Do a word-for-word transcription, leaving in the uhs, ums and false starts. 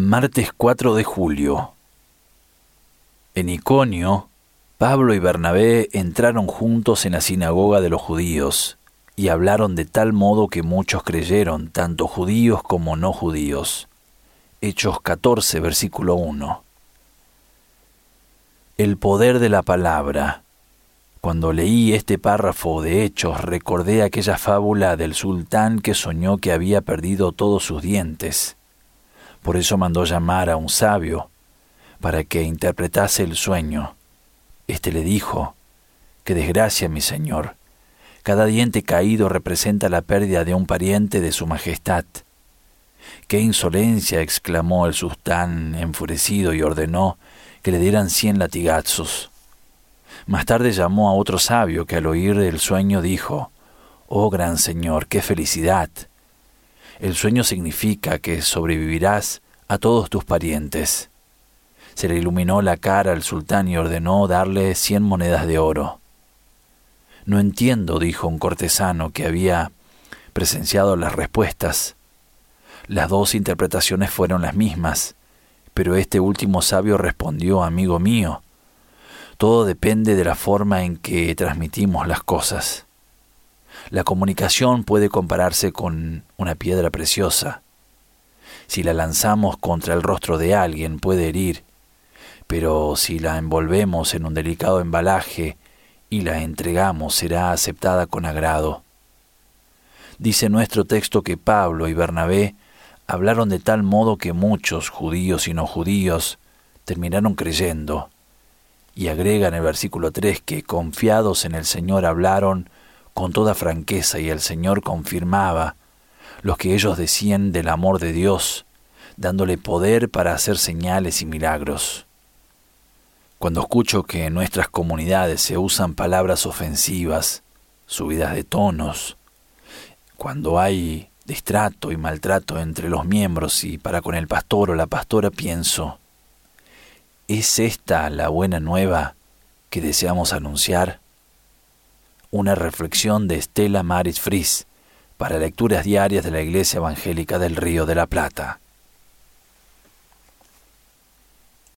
Martes cuatro de julio. En Iconio, Pablo y Bernabé entraron juntos en la sinagoga de los judíos y hablaron de tal modo que muchos creyeron, tanto judíos como no judíos. Hechos catorce, versículo uno. El poder de la palabra. Cuando leí este párrafo de Hechos, recordé aquella fábula del sultán que soñó que había perdido todos sus dientes. Por eso mandó llamar a un sabio para que interpretase el sueño. Este le dijo: «Qué desgracia, mi señor. Cada diente caído representa la pérdida de un pariente de su majestad». «¡Qué insolencia!», exclamó el sultán enfurecido y ordenó que le dieran cien latigazos. Más tarde llamó a otro sabio que al oír el sueño dijo: «Oh gran señor, qué felicidad. El sueño significa que sobrevivirás a todos tus parientes». Se le iluminó la cara al sultán y ordenó darle cien monedas de oro. «No entiendo», dijo un cortesano que había presenciado las respuestas. Las dos interpretaciones fueron las mismas, pero este último sabio respondió: «Amigo mío, todo depende de la forma en que transmitimos las cosas. La comunicación puede compararse con una piedra preciosa. Si la lanzamos contra el rostro de alguien puede herir, pero si la envolvemos en un delicado embalaje y la entregamos será aceptada con agrado». Dice nuestro texto que Pablo y Bernabé hablaron de tal modo que muchos, judíos y no judíos, terminaron creyendo. Y agrega en el versículo tres que confiados en el Señor hablaron con toda franqueza y el Señor confirmaba lo que ellos decían del amor de Dios, dándole poder para hacer señales y milagros. Cuando escucho que en nuestras comunidades se usan palabras ofensivas, subidas de tonos, cuando hay distrato y maltrato entre los miembros y para con el pastor o la pastora, pienso: ¿es esta la buena nueva que deseamos anunciar? Una reflexión de Stella Maris Fries para lecturas diarias de la Iglesia Evangélica del Río de la Plata.